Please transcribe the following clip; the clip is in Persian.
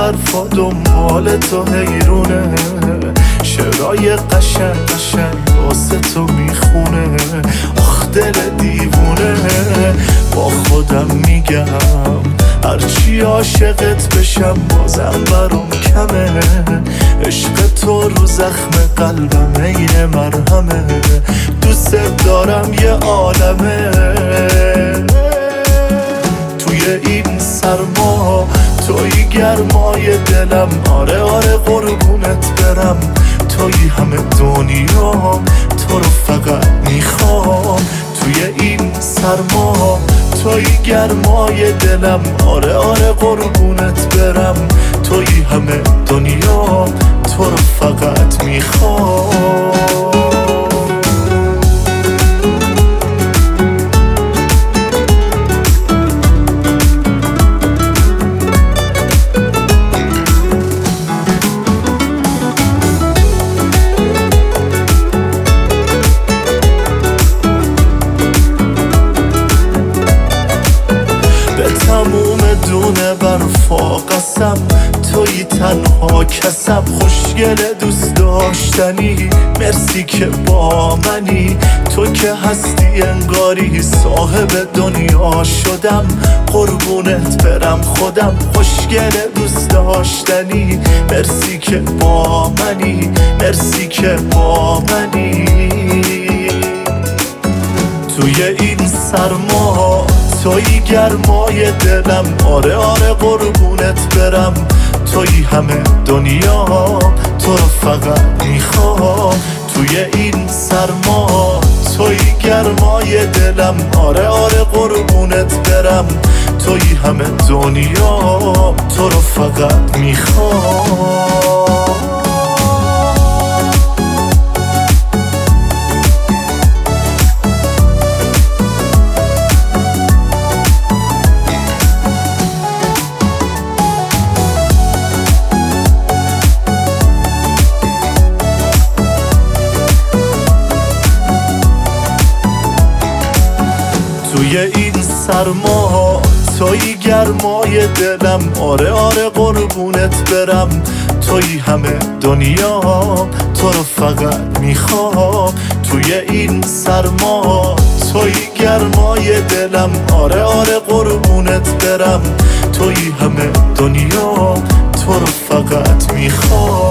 حرفا دنبال تو حیرونه، شعرهای قشنگ قشنگ واسه تو میخونه. آخ دل دیوونه، با خودم میگم هرچی عاشقت بشم بازم برام کمه. عشق تو رو زخم قلبم یه مرهمه، دوست دارم یه عالمه. توی این سرما توی گرمای دلم، آره آره قربونت برم. توی همه دنیا تو رو فقط میخوام. توی این سرما توی گرمای دلم، آره آره قربونت برم. توی همه دنیا تو رو فقط میخوام. تموم دونه برفا قسم، توی تنها کسم. خوشگل دوست داشتنی، مرسی که با منی. تو که هستی انگاری صاحب دنیا شدم. قربونت برم خودم، خوشگل دوست داشتنی. مرسی که با منی، مرسی که با منی. توی این سرما توی گرمای دلم، آره آره قربونت برم. توی همه دنیا تو رو فقط میخوام. توی این سرما توی گرمای دلم، آره آره قربونت برم. توی همه دنیا تو رو فقط میخوام. توی این سرما توی گرمای دلم، آره آره قربونت برم. توی همه دنیا تو رو فقط میخوام. توی این سرما توی گرمای دلم، آره آره قربونت برم. توی همه دنیا تو رو فقط میخوام.